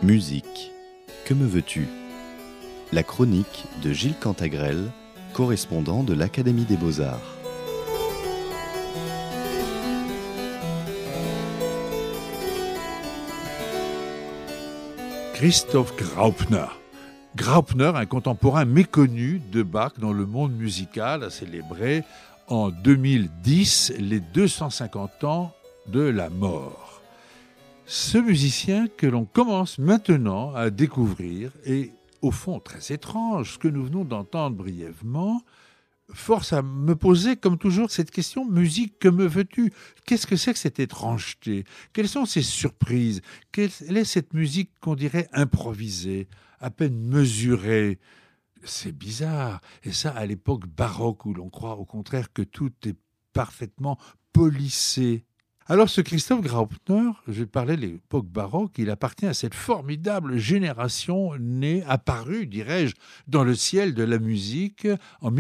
Musique, que me veux-tu ? La chronique de Gilles Cantagrel, correspondant de l'Académie des Beaux-Arts. Christoph Graupner. Graupner, un contemporain méconnu de Bach dans le monde musical, a célébré en 2010 les 250 ans de la mort. Ce musicien que l'on commence maintenant à découvrir est au fond très étrange. Ce que nous venons d'entendre brièvement force à me poser comme toujours cette question: musique, que me veux-tu ? Qu'est-ce que c'est que cette étrangeté ? Quelles sont ces surprises ? Quelle est cette musique qu'on dirait improvisée, à peine mesurée ? C'est bizarre. Et ça, à l'époque baroque, où l'on croit au contraire que tout est parfaitement polissé. Alors ce Christoph Graupner, je parlais de l'époque baroque, il appartient à cette formidable génération née, apparue, dirais-je, dans le ciel de la musique en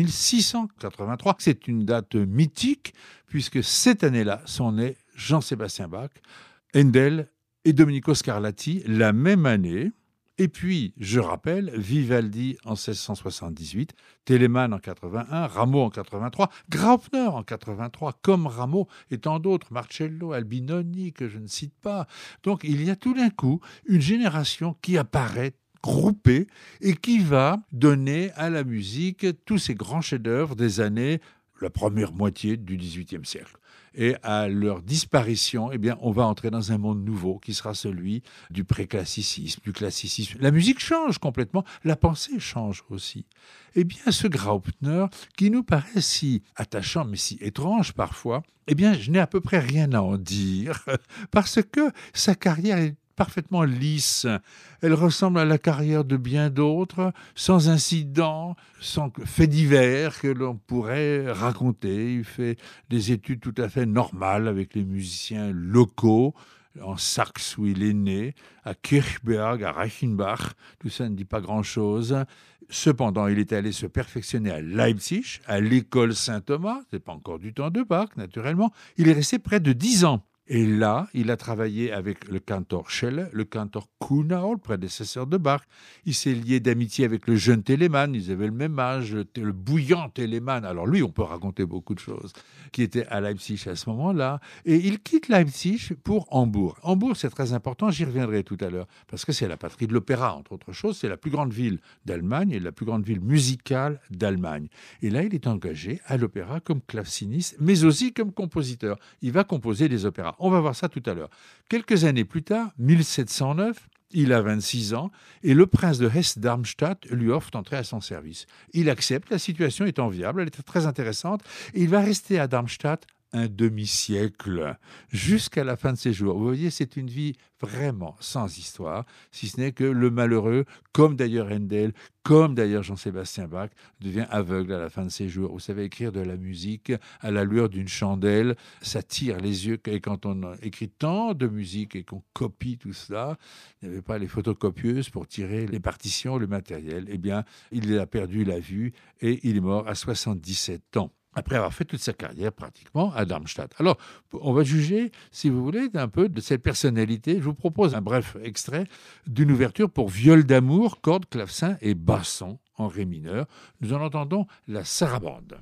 1683. C'est une date mythique, puisque cette année-là sont nés Jean-Sébastien Bach, Handel et Domenico Scarlatti la même année. Et puis, je rappelle, Vivaldi en 1678, Telemann en 81, Rameau en 83, Graupner en 83, comme Rameau et tant d'autres, Marcello, Albinoni, que je ne cite pas. Donc, il y a tout d'un coup une génération qui apparaît groupée et qui va donner à la musique tous ces grands chefs-d'œuvre des années, la première moitié du XVIIIe siècle. Et à leur disparition, eh bien, on va entrer dans un monde nouveau qui sera celui du préclassicisme, du classicisme. La musique change complètement, la pensée change aussi. Eh bien, ce Graupner, qui nous paraît si attachant, mais si étrange parfois, eh bien, je n'ai à peu près rien à en dire, parce que sa carrière est parfaitement lisse. Elle ressemble à la carrière de bien d'autres, sans incidents, sans faits divers que l'on pourrait raconter. Il fait des études tout à fait normales avec les musiciens locaux, en Saxe où il est né, à Kirchberg, à Reichenbach. Tout ça ne dit pas grand-chose. Cependant, il est allé se perfectionner à Leipzig, à l'école Saint-Thomas. Ce n'est pas encore du temps de Bach, naturellement. Il est resté près de 10 ans. Et là, il a travaillé avec le cantor Schelle, le cantor Kuhnau, le prédécesseur de Bach. Il s'est lié d'amitié avec le jeune Telemann, ils avaient le même âge, le bouillant Telemann. Alors lui, on peut raconter beaucoup de choses, qui était à Leipzig à ce moment-là. Et il quitte Leipzig pour Hambourg. Hambourg, c'est très important, j'y reviendrai tout à l'heure, parce que c'est la patrie de l'opéra, entre autres choses. C'est la plus grande ville d'Allemagne et la plus grande ville musicale d'Allemagne. Et là, il est engagé à l'opéra comme claveciniste, mais aussi comme compositeur. Il va composer des opéras. On va voir ça tout à l'heure. Quelques années plus tard, 1709, il a 26 ans et le prince de Hesse-Darmstadt lui offre d'entrer à son service. Il accepte, la situation est enviable, elle est très intéressante et il va rester à Darmstadt un demi-siècle, jusqu'à la fin de ses jours. Vous voyez, c'est une vie vraiment sans histoire, si ce n'est que le malheureux, comme d'ailleurs Handel, comme d'ailleurs Jean-Sébastien Bach, devient aveugle à la fin de ses jours. Vous savez, écrire de la musique à la lueur d'une chandelle, ça tire les yeux. Et quand on écrit tant de musique et qu'on copie tout cela, il n'y avait pas les photocopieuses pour tirer les partitions, le matériel. Eh bien, il a perdu la vue et il est mort à 77 ans. Après avoir fait toute sa carrière pratiquement à Darmstadt. Alors, on va juger, si vous voulez, un peu de cette personnalité. Je vous propose un bref extrait d'une ouverture pour viol d'amour, cordes, clavecin et basson en ré mineur. Nous en entendons la sarabande.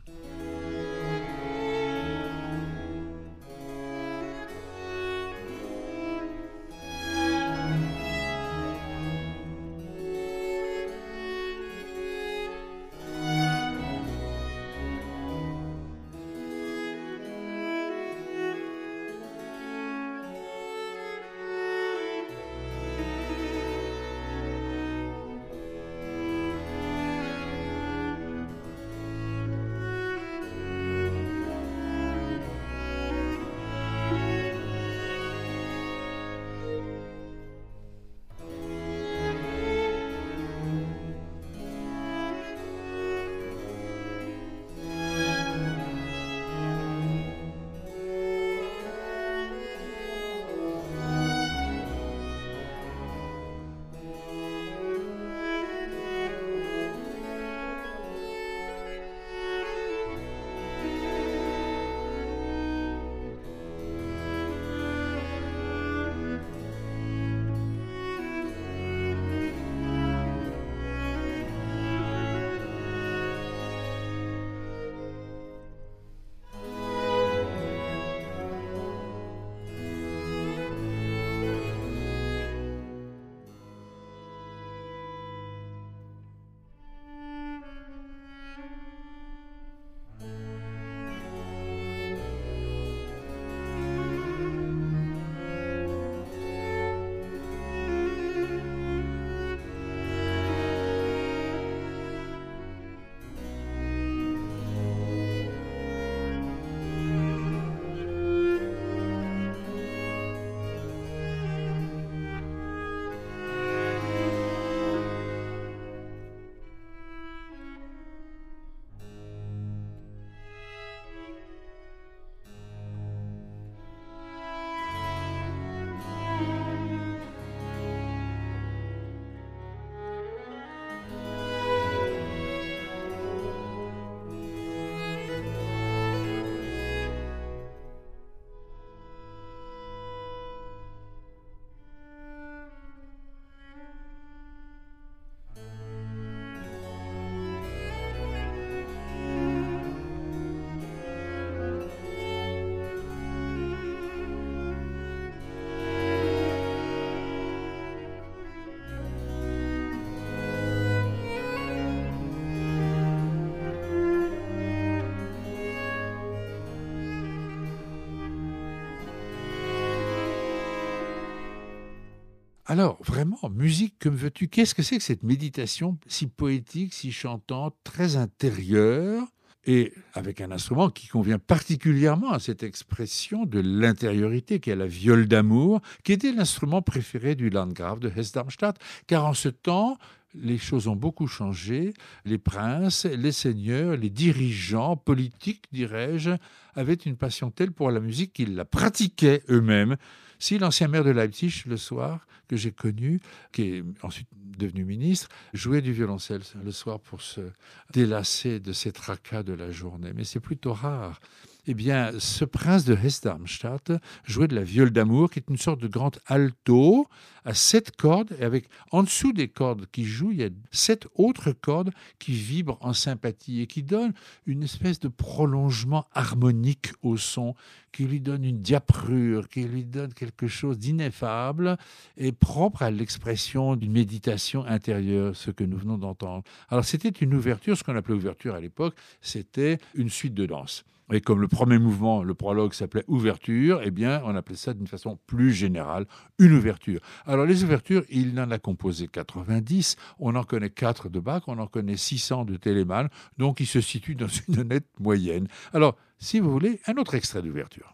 Alors, vraiment, musique, que veux-tu? Qu'est-ce que c'est que cette méditation si poétique, si chantante, très intérieure, et avec un instrument qui convient particulièrement à cette expression de l'intériorité qu'est la viole d'amour, qui était l'instrument préféré du Landgrave de Hesse-Darmstadt, car en ce temps, les choses ont beaucoup changé. Les princes, les seigneurs, les dirigeants politiques, dirais-je, avaient une passion telle pour la musique qu'ils la pratiquaient eux-mêmes. Si l'ancien maire de Leipzig, le soir, que j'ai connu, qui est ensuite devenu ministre, jouait du violoncelle le soir pour se délasser de ces tracas de la journée. Mais c'est plutôt rare. Eh bien, ce prince de Hesse-Darmstadt jouait de la viole d'amour, qui est une sorte de grand alto à 7 cordes, et avec en dessous des cordes qui jouent, il y a 7 autres cordes qui vibrent en sympathie et qui donnent une espèce de prolongement harmonique au son, qui lui donne une diaprure, qui lui donne quelque chose d'ineffable et propre à l'expression d'une méditation intérieure, ce que nous venons d'entendre. Alors c'était une ouverture, ce qu'on appelait ouverture à l'époque, c'était une suite de danse. Et comme le premier mouvement, le prologue, s'appelait ouverture, eh bien, on appelait ça d'une façon plus générale, une ouverture. Alors, les ouvertures, il en a composé 90. On en connaît 4 de Bach, on en connaît 600 de Telemann. Donc, il se situe dans une nette moyenne. Alors, si vous voulez, un autre extrait d'ouverture.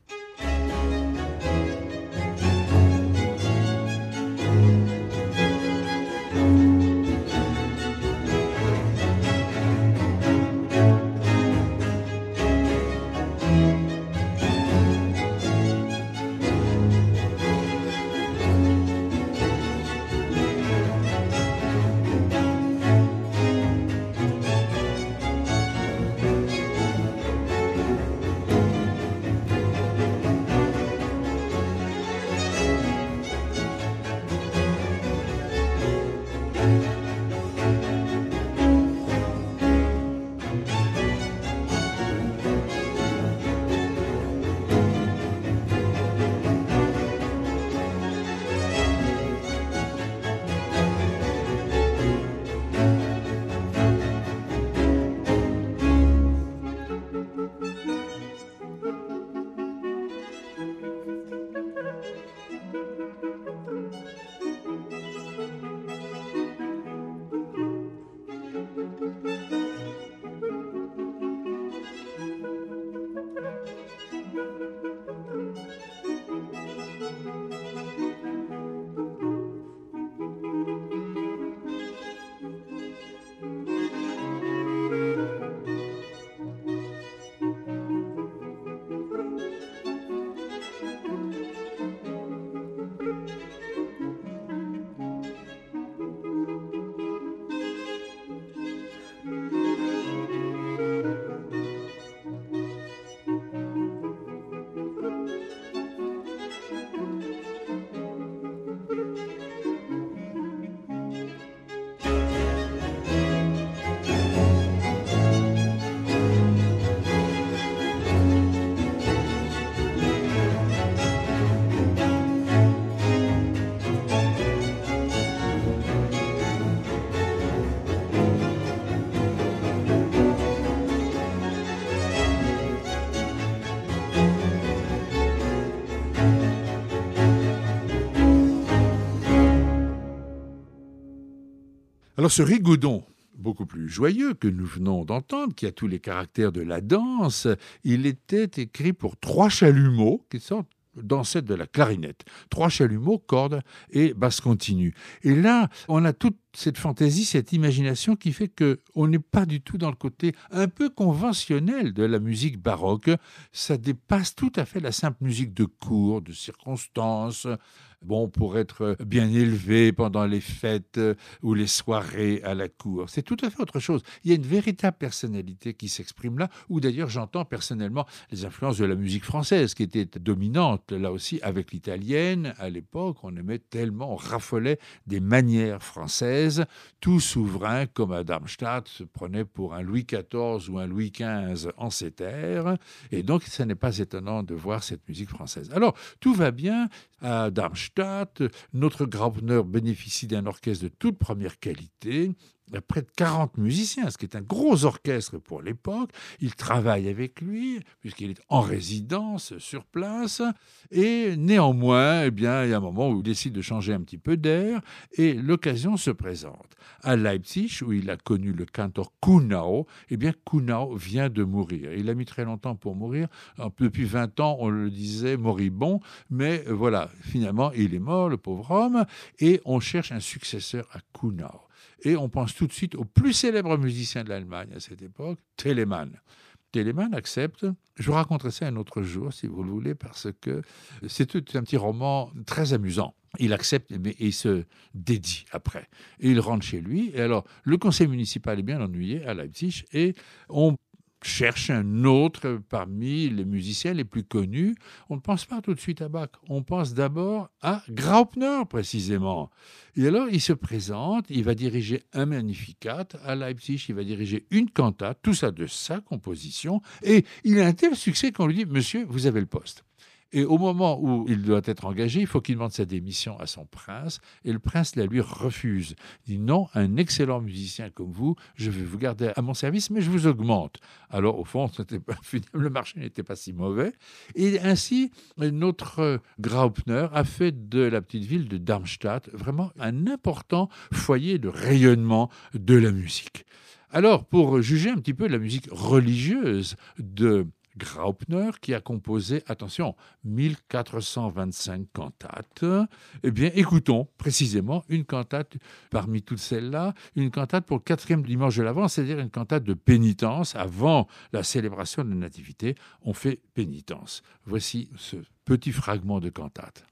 Alors ce rigodon, beaucoup plus joyeux que nous venons d'entendre, qui a tous les caractères de la danse, il était écrit pour 3 chalumeaux, qui sont d'ancêtres de la clarinette. 3 chalumeaux, cordes et basse continue. Et là, on a toute cette fantaisie, cette imagination qui fait qu'on n'est pas du tout dans le côté un peu conventionnel de la musique baroque. Ça dépasse tout à fait la simple musique de cour, de circonstance, pour être bien élevé pendant les fêtes ou les soirées à la cour. C'est tout à fait autre chose. Il y a une véritable personnalité qui s'exprime là, où d'ailleurs j'entends personnellement les influences de la musique française, qui était dominante là aussi avec l'italienne. À l'époque, on aimait tellement, on raffolait des manières françaises. Tout souverain, comme à Darmstadt, se prenait pour un Louis XIV ou un Louis XV en ces terres. Et donc, ce n'est pas étonnant de voir cette musique française. Alors, tout va bien à Darmstadt. Notre Graupner bénéficie d'un orchestre de toute première qualité. près de 40 musiciens, ce qui est un gros orchestre pour l'époque. Il travaille avec lui, puisqu'il est en résidence sur place. Et néanmoins, il y a un moment où il décide de changer un petit peu d'air, et l'occasion se présente. À Leipzig, où il a connu le cantor Kuhnau, Kuhnau vient de mourir. Il a mis très longtemps pour mourir. Depuis 20 ans, on le disait moribond, mais voilà, finalement, il est mort, le pauvre homme, et on cherche un successeur à Kuhnau. Et on pense tout de suite au plus célèbre musicien de l'Allemagne à cette époque, Telemann. Telemann accepte. Je vous raconterai ça un autre jour, si vous le voulez, parce que c'est tout un petit roman très amusant. Il accepte, mais il se dédie après. Et il rentre chez lui. Et alors, le conseil municipal est bien ennuyé à Leipzig, et on cherche un autre parmi les musiciens les plus connus. On ne pense pas tout de suite à Bach. On pense d'abord à Graupner, précisément. Et alors, il se présente, il va diriger un Magnificat à Leipzig, il va diriger une cantate, tout ça de sa composition, et il a un tel succès qu'on lui dit « Monsieur, vous avez le poste ». Et au moment où il doit être engagé, il faut qu'il demande sa démission à son prince, et le prince la lui refuse. Il dit non, un excellent musicien comme vous, je vais vous garder à mon service, mais je vous augmente. Alors au fond, le marché n'était pas si mauvais. Et ainsi, notre Graupner a fait de la petite ville de Darmstadt vraiment un important foyer de rayonnement de la musique. Alors, pour juger un petit peu de la musique religieuse de Graupner, qui a composé, attention, 1425 cantates. Écoutons précisément une cantate parmi toutes celles-là, une cantate pour le 4e dimanche de l'Avent, c'est-à-dire une cantate de pénitence. Avant la célébration de la Nativité, on fait pénitence. Voici ce petit fragment de cantate.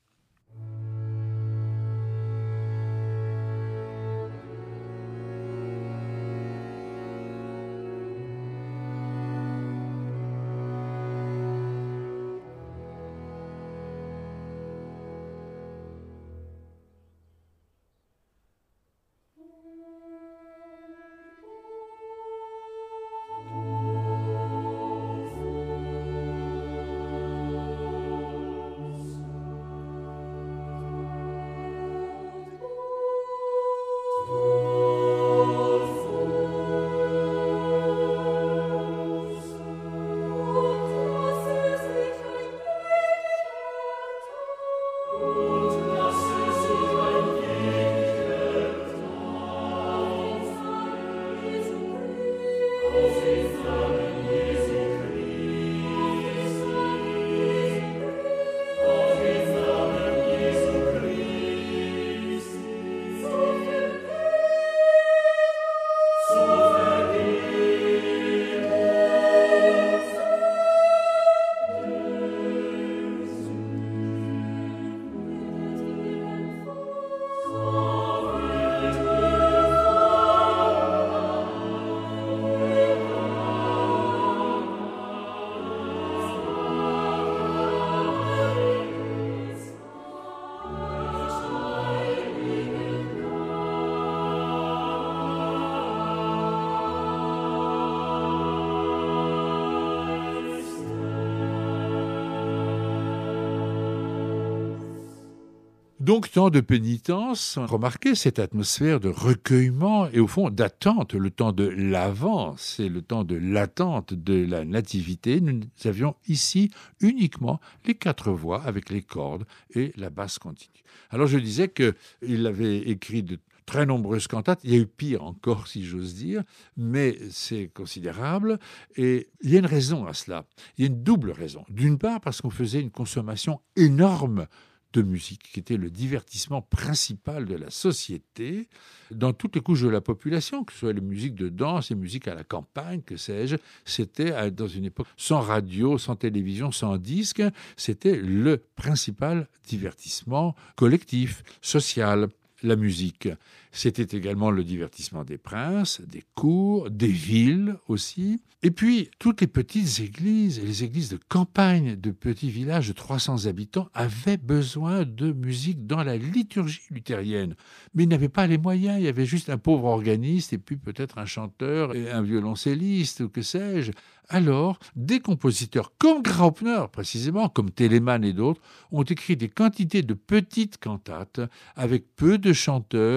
Donc, temps de pénitence, remarquez cette atmosphère de recueillement et au fond d'attente. Le temps de l'Avent, c'est le temps de l'attente de la Nativité. Nous avions ici uniquement les 4 voix avec les cordes et la basse continue. Alors, je disais qu'il avait écrit de très nombreuses cantates. Il y a eu pire encore, si j'ose dire, mais c'est considérable. Et il y a une raison à cela. Il y a une double raison. D'une part, parce qu'on faisait une consommation énorme de musique, qui était le divertissement principal de la société, dans toutes les couches de la population, que ce soit les musiques de danse, les musiques à la campagne, que sais-je. C'était, dans une époque sans radio, sans télévision, sans disque, c'était le principal divertissement collectif, social. La musique, c'était également le divertissement des princes, des cours, des villes aussi. Et puis, toutes les petites églises, les églises de campagne, de petits villages de 300 habitants, avaient besoin de musique dans la liturgie luthérienne. Mais ils n'avaient pas les moyens, il y avait juste un pauvre organiste et puis peut-être un chanteur et un violoncelliste, ou que sais-je. Alors, des compositeurs comme Graupner, précisément, comme Telemann et d'autres, ont écrit des quantités de petites cantates avec peu de chanteurs, avec un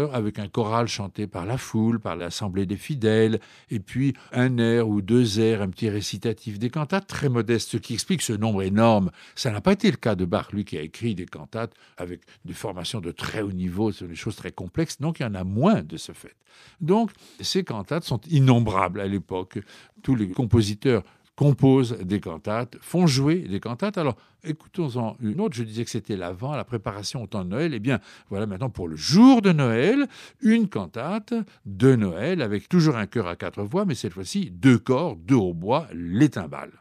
un choral chanté par la foule, par l'assemblée des fidèles, et puis un air ou deux airs, un petit récitatif, des cantates très modestes, ce qui explique ce nombre énorme. Ça n'a pas été le cas de Bach, lui qui a écrit des cantates avec des formations de très haut niveau, ce sont des choses très complexes, donc il y en a moins de ce fait. Donc ces cantates sont innombrables à l'époque. Tous les compositeurs composent des cantates, font jouer des cantates. Alors, écoutons-en une autre. Je disais que c'était l'avant, la préparation au temps de Noël. Eh bien, voilà maintenant pour le jour de Noël, une cantate de Noël avec toujours un chœur à 4 voix, mais cette fois-ci 2 corps, 2 hautbois, les timbales.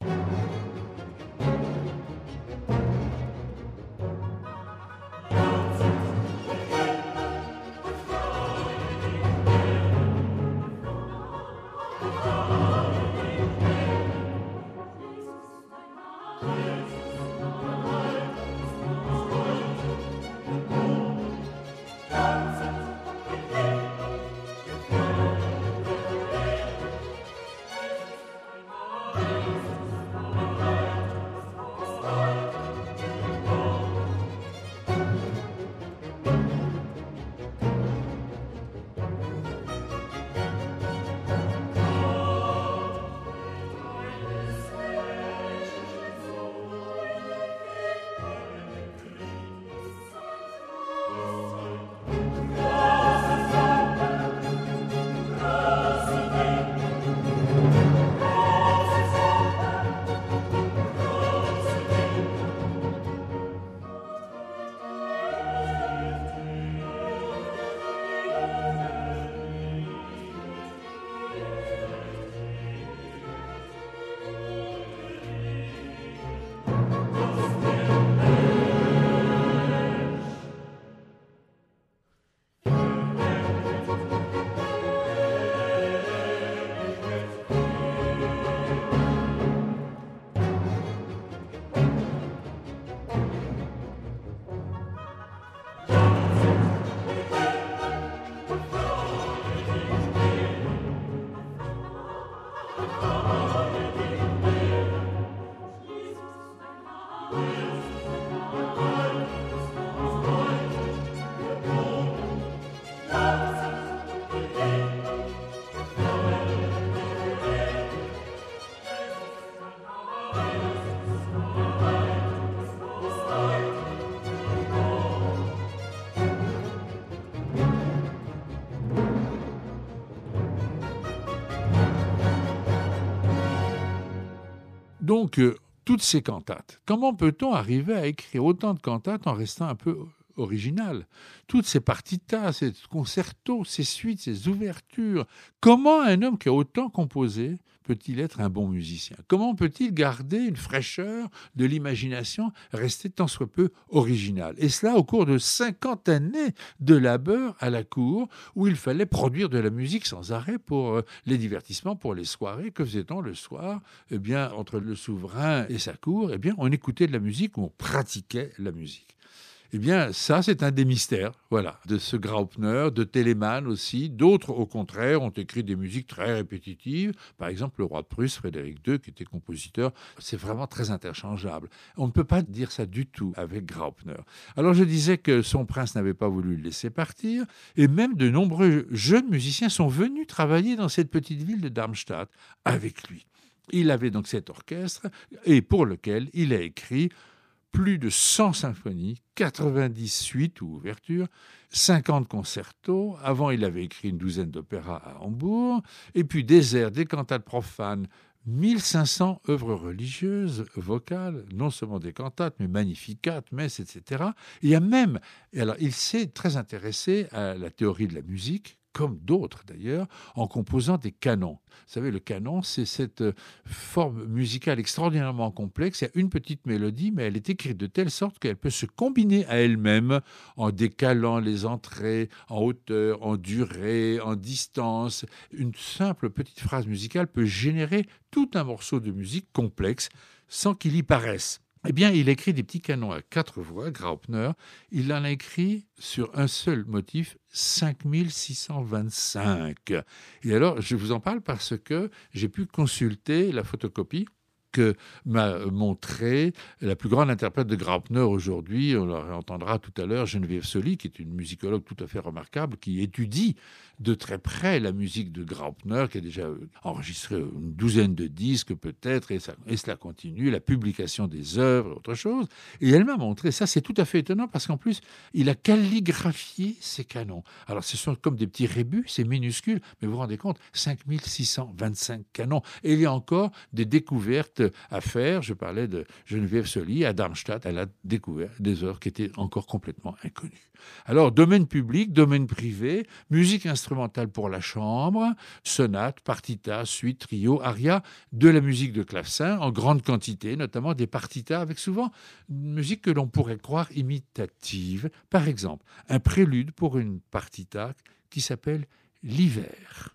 Donc, toutes ces cantates, comment peut-on arriver à écrire autant de cantates en restant un peu original? Toutes ces partitas, ces concertos, ces suites, ces ouvertures. Comment un homme qui a autant composé peut-il être un bon musicien? Comment peut-il garder une fraîcheur de l'imagination, rester tant soit peu original? Et cela au cours de 50 années de labeur à la cour, où il fallait produire de la musique sans arrêt pour les divertissements, pour les soirées. Que faisait-on le soir? Eh bien, entre le souverain et sa cour, eh bien, on écoutait de la musique ou on pratiquait la musique. Eh bien, ça, c'est un des mystères, voilà, de ce Graupner, de Telemann aussi. D'autres, au contraire, ont écrit des musiques très répétitives. Par exemple, le roi de Prusse, Frédéric II, qui était compositeur, c'est vraiment très interchangeable. On ne peut pas dire ça du tout avec Graupner. Alors, je disais que son prince n'avait pas voulu le laisser partir, et même de nombreux jeunes musiciens sont venus travailler dans cette petite ville de Darmstadt avec lui. Il avait donc cet orchestre, et pour lequel il a écrit plus de 100 symphonies, 90 suites ou ouvertures, 50 concertos. Avant, il avait écrit une douzaine d'opéras à Hambourg, et puis des airs, des cantates profanes, 1500 œuvres religieuses, vocales, non seulement des cantates, mais magnificates, messes, etc. Il y a même, alors il s'est très intéressé à la théorie de la musique, comme d'autres d'ailleurs, en composant des canons. Vous savez, le canon, c'est cette forme musicale extraordinairement complexe. Il y a une petite mélodie, mais elle est écrite de telle sorte qu'elle peut se combiner à elle-même en décalant les entrées, en hauteur, en durée, en distance. Une simple petite phrase musicale peut générer tout un morceau de musique complexe sans qu'il y paraisse. Eh bien, il écrit des petits canons à 4 voix, Graupner. Il en a écrit sur un seul motif, 5625. Et alors, je vous en parle parce que j'ai pu consulter la photocopie que m'a montré la plus grande interprète de Graupner aujourd'hui. On entendra tout à l'heure Geneviève Soli, qui est une musicologue tout à fait remarquable, qui étudie de très près la musique de Graupner, qui a déjà enregistré une douzaine de disques peut-être, et cela continue, la publication des œuvres, autre chose. Et elle m'a montré, ça c'est tout à fait étonnant, parce qu'en plus, il a calligraphié ses canons. Alors ce sont comme des petits rébus, c'est minuscule, mais vous vous rendez compte, 5625 canons. Et il y a encore des découvertes à faire. Je parlais de Geneviève Soli, à Darmstadt, elle a découvert des œuvres qui étaient encore complètement inconnues. Alors, domaine public, domaine privé, musique instrumentale pour la chambre, sonate, partita, suite, trio, aria, de la musique de clavecin en grande quantité, notamment des partitas avec souvent une musique que l'on pourrait croire imitative. Par exemple, un prélude pour une partita qui s'appelle l'hiver.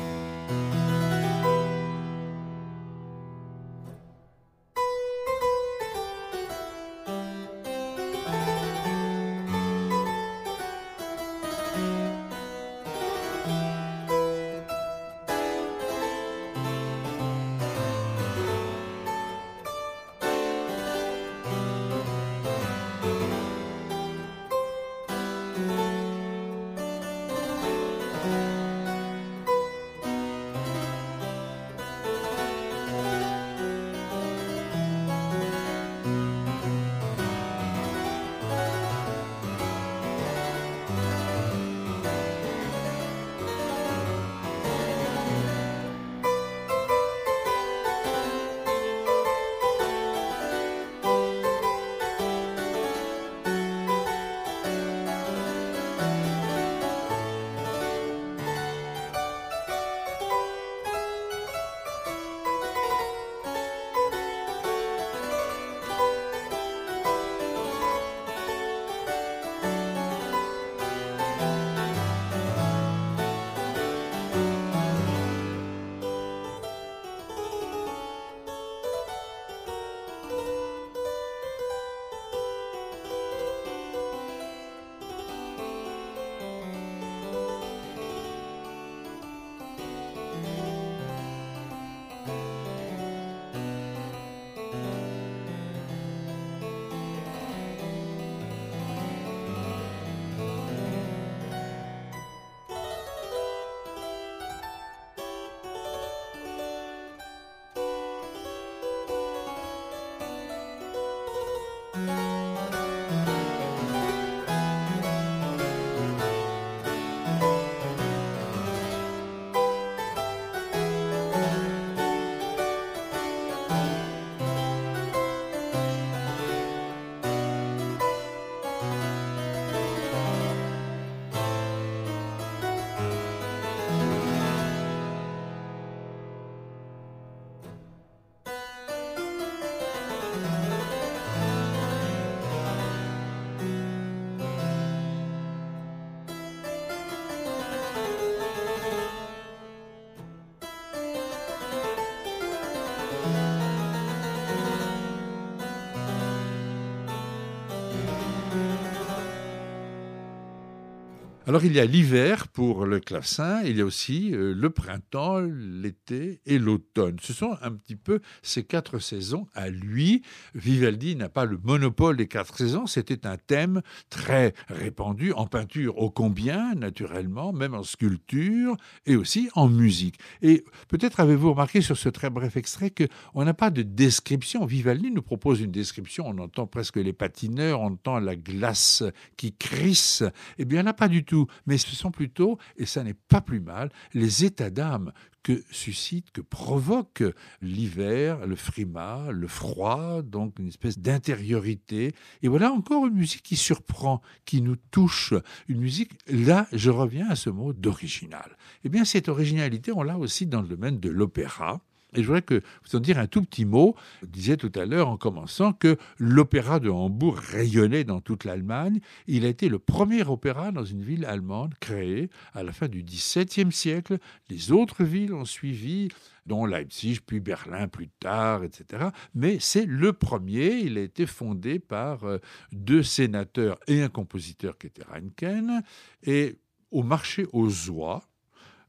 Alors il y a l'hiver pour le clavecin, il y a aussi le printemps, l'été et l'automne. Ce sont un petit peu ces 4 saisons à lui. Vivaldi n'a pas le monopole des 4 saisons, c'était un thème très répandu en peinture ô combien, naturellement, même en sculpture et aussi en musique. Et peut-être avez-vous remarqué sur ce très bref extrait qu'on n'a pas de description. Vivaldi nous propose une description, on entend presque les patineurs, on entend la glace qui crisse. Eh bien, il n'y en a pas du tout. Mais ce sont plutôt, et ça n'est pas plus mal, les états d'âme que suscite, que provoque l'hiver, le frimas, le froid, donc une espèce d'intériorité. Et voilà encore une musique qui surprend, qui nous touche. Une musique, là, je reviens à ce mot d'original. Eh bien, cette originalité, on l'a aussi dans le domaine de l'opéra. Et je voudrais vous en dire un tout petit mot. Je disais tout à l'heure en commençant que l'opéra de Hambourg rayonnait dans toute l'Allemagne. Il a été le premier opéra dans une ville allemande créé à la fin du XVIIe siècle. Les autres villes ont suivi, dont Leipzig, puis Berlin plus tard, etc. Mais c'est le premier. Il a été fondé par 2 sénateurs et un compositeur qui était Reinken. Et au marché aux oies,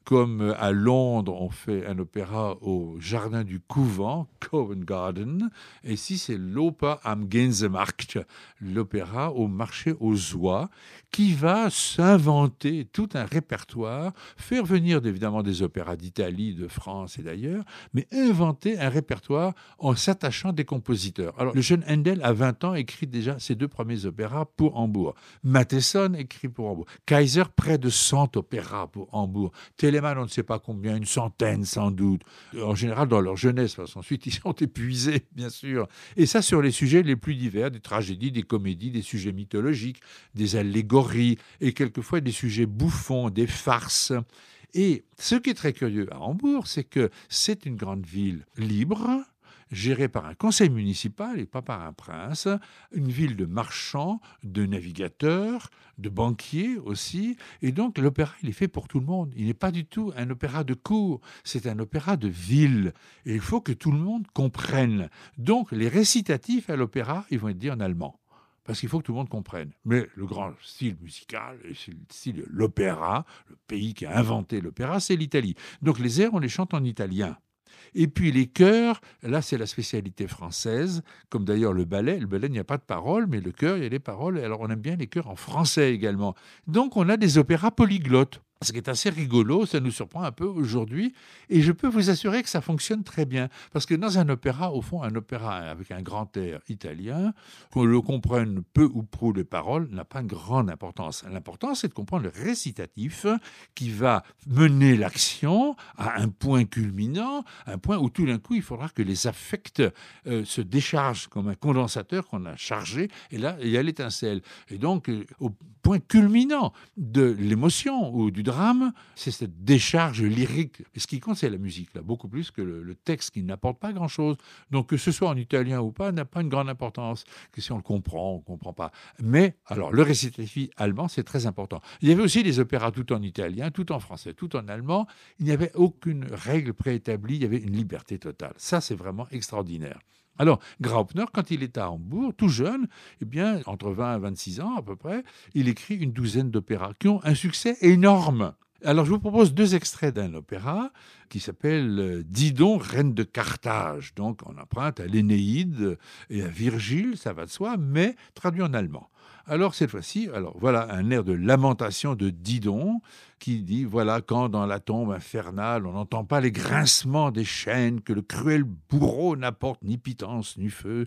comme à Londres, on fait un opéra au Jardin du Couvent, Covent Garden, et ici c'est l'Oper am Gänsemarkt, l'opéra au marché aux oies, qui va s'inventer tout un répertoire, faire venir évidemment des opéras d'Italie, de France et d'ailleurs, mais inventer un répertoire en s'attachant des compositeurs. Alors, le jeune Handel, à 20 ans, écrit déjà ses 2 premiers opéras pour Hambourg. Matheson écrit pour Hambourg. Kaiser, près de 100 opéras pour Hambourg. Telemann, on ne sait pas combien, une centaine sans doute. En général, dans leur jeunesse, parce qu'ensuite, ils sont épuisés, bien sûr. Et ça, sur les sujets les plus divers, des tragédies, des comédies, des sujets mythologiques, des allégories, et quelquefois des sujets bouffons, des farces. Et ce qui est très curieux à Hambourg, c'est que c'est une grande ville libre, gérée par un conseil municipal et pas par un prince, une ville de marchands, de navigateurs, de banquiers aussi, et donc l'opéra, il est fait pour tout le monde. Il n'est pas du tout un opéra de cour, c'est un opéra de ville, et il faut que tout le monde comprenne. Donc les récitatifs à l'opéra, ils vont être dits en allemand. Parce qu'il faut que tout le monde comprenne. Mais le grand style musical, c'est le style de l'opéra, le pays qui a inventé l'opéra, c'est l'Italie. Donc les airs, on les chante en italien. Et puis les chœurs, là c'est la spécialité française, comme d'ailleurs le ballet. Le ballet, il n'y a pas de paroles, mais le chœur, il y a des paroles. Alors on aime bien les chœurs en français également. Donc on a des opéras polyglottes. Ce qui est assez rigolo, ça nous surprend un peu aujourd'hui, et je peux vous assurer que ça fonctionne très bien. Parce que dans un opéra, au fond, un opéra avec un grand air italien, qu'on le comprenne peu ou prou les paroles, n'a pas une grande importance. L'important, c'est de comprendre le récitatif qui va mener l'action à un point culminant, un point où tout d'un coup, il faudra que les affects se déchargent comme un condensateur qu'on a chargé, et là, il y a l'étincelle. Et donc, au point culminant de l'émotion ou du drame, c'est cette décharge lyrique. Et ce qui compte, c'est la musique, là, beaucoup plus que le texte qui n'apporte pas grand-chose. Donc, que ce soit en italien ou pas, n'a pas une grande importance. Que si on le comprend, on ne comprend pas. Mais, alors, le récitatif allemand, c'est très important. Il y avait aussi des opéras tout en italien, tout en français, tout en allemand. Il n'y avait aucune règle préétablie, il y avait une liberté totale. Ça, c'est vraiment extraordinaire. Alors, Graupner, quand il est à Hambourg, tout jeune, eh bien, entre 20 et 26 ans à peu près, il écrit une douzaine d'opéras qui ont un succès énorme. Alors, je vous propose 2 extraits d'un opéra qui s'appelle Didon, reine de Carthage. Donc, on emprunte à l'Énéide et à Virgile, ça va de soi, mais traduit en allemand. Alors, cette fois-ci, voilà un air de lamentation de Didon qui dit, voilà, quand dans la tombe infernale, on n'entend pas les grincements des chaînes, que le cruel bourreau n'apporte ni pitance ni feu,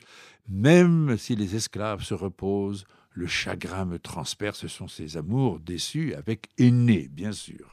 même si les esclaves se reposent, le chagrin me transperce. Ce sont ces amours déçus avec Énée, bien sûr.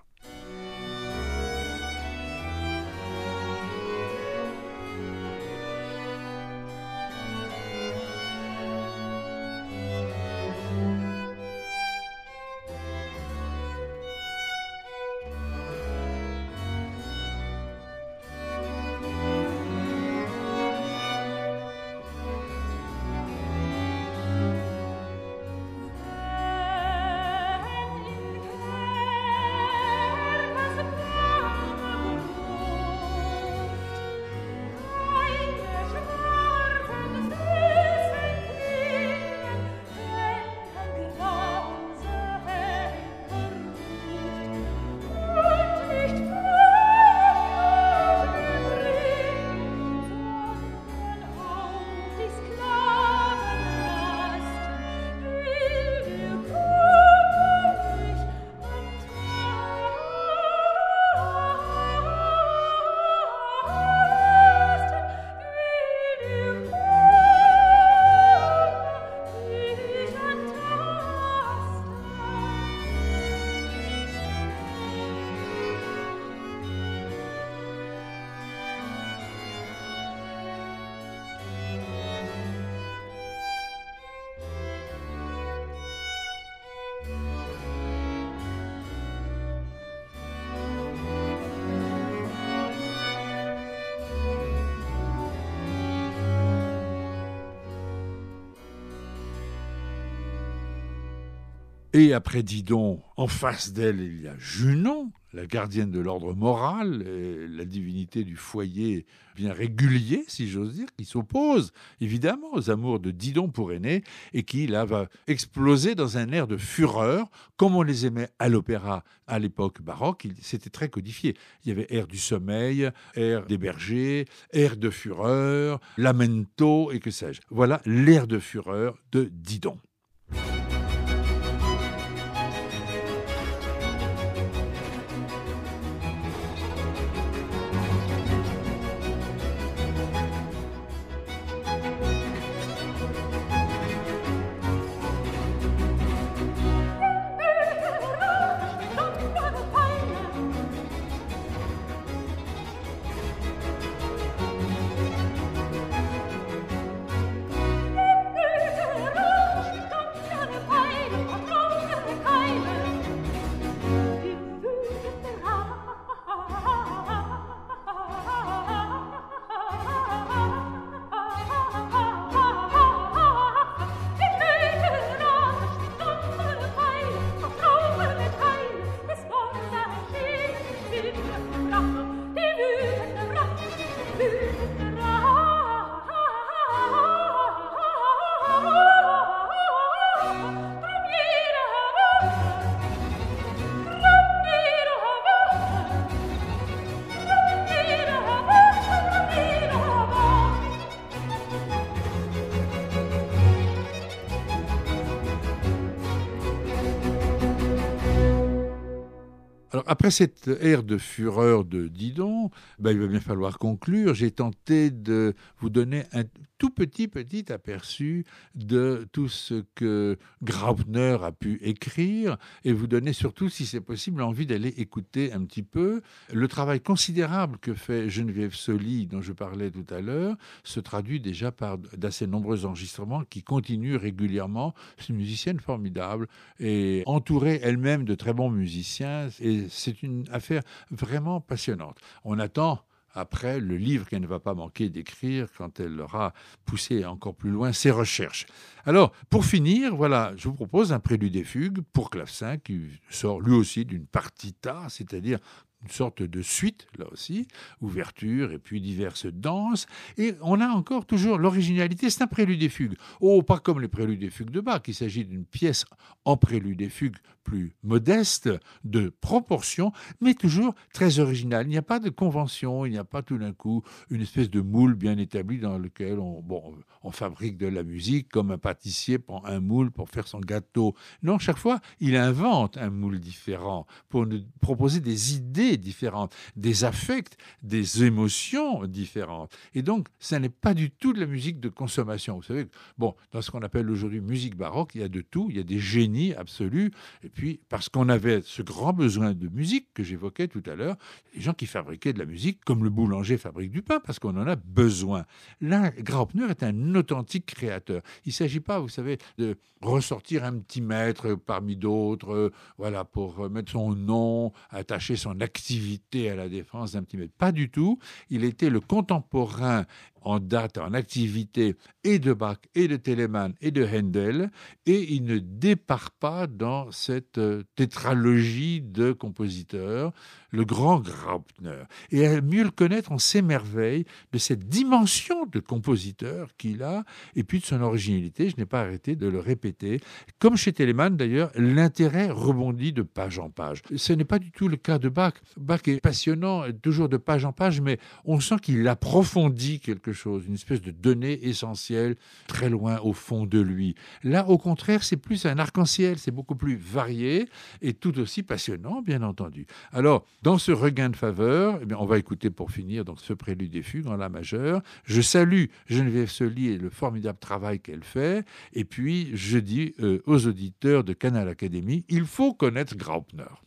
Et après Didon, en face d'elle, il y a Junon, la gardienne de l'ordre moral, la divinité du foyer bien régulier, si j'ose dire, qui s'oppose évidemment aux amours de Didon pour Aîné et qui, là, va exploser dans un air de fureur, comme on les aimait à l'opéra à l'époque baroque. C'était très codifié. Il y avait air du sommeil, air des bergers, air de fureur, lamento et que sais-je. Voilà l'air de fureur de Didon. Alors, après cette ère de fureur de Didon, il va bien falloir conclure. J'ai tenté de vous donner un tout petit aperçu de tout ce que Graupner a pu écrire et vous donner surtout, si c'est possible, envie d'aller écouter un petit peu. Le travail considérable que fait Geneviève Soli, dont je parlais tout à l'heure, se traduit déjà par d'assez nombreux enregistrements qui continuent régulièrement. C'est une musicienne formidable et entourée elle-même de très bons musiciens. Et c'est une affaire vraiment passionnante. On attend après le livre qu'elle ne va pas manquer d'écrire quand elle aura poussé encore plus loin ses recherches. Alors, pour finir, voilà, je vous propose un prélude et fugue pour clavecin qui sort lui aussi d'une partita, c'est-à-dire une sorte de suite, là aussi, ouverture et puis diverses danses. Et on a encore toujours l'originalité, c'est un prélude et fugue. Oh, pas comme les préludes et fugues de Bach, il s'agit d'une pièce en prélude et fugue plus modeste, de proportion, mais toujours très originale. Il n'y a pas de convention, il n'y a pas tout d'un coup une espèce de moule bien établi dans lequel on fabrique de la musique, comme un pâtissier prend un moule pour faire son gâteau. Non, chaque fois, il invente un moule différent pour nous proposer des idées différentes, des affects, des émotions différentes. Et donc, ça n'est pas du tout de la musique de consommation. Vous savez, dans ce qu'on appelle aujourd'hui musique baroque, il y a de tout, il y a des génies absolus. Et puis, parce qu'on avait ce grand besoin de musique que j'évoquais tout à l'heure, les gens qui fabriquaient de la musique comme le boulanger fabrique du pain, parce qu'on en a besoin. Là, Graupner est un authentique créateur. Il ne s'agit pas, vous savez, de ressortir un petit maître parmi d'autres, pour mettre son nom, attacher son activité à la défense d'un petit maître. Pas du tout. Il était le contemporain en date, en activité, et de Bach, et de Telemann, et de Handel, et il ne départ pas dans cette tétralogie de compositeurs, le grand Graupner. Et à mieux le connaître, on s'émerveille de cette dimension de compositeur qu'il a, et puis de son originalité. Je n'ai pas arrêté de le répéter. Comme chez Telemann, d'ailleurs, l'intérêt rebondit de page en page. Ce n'est pas du tout le cas de Bach. Bach est passionnant, toujours de page en page, mais on sent qu'il approfondit quelque chose, une espèce de donnée essentielle, très loin au fond de lui. Là, au contraire, c'est plus un arc-en-ciel, c'est beaucoup plus varié et tout aussi passionnant, bien entendu. Alors, dans ce regain de faveur, on va écouter pour finir donc ce prélude et fugue en la majeure. Je salue Geneviève Soli et le formidable travail qu'elle fait. Et puis, je dis aux auditeurs de Canal Académie, il faut connaître Graupner.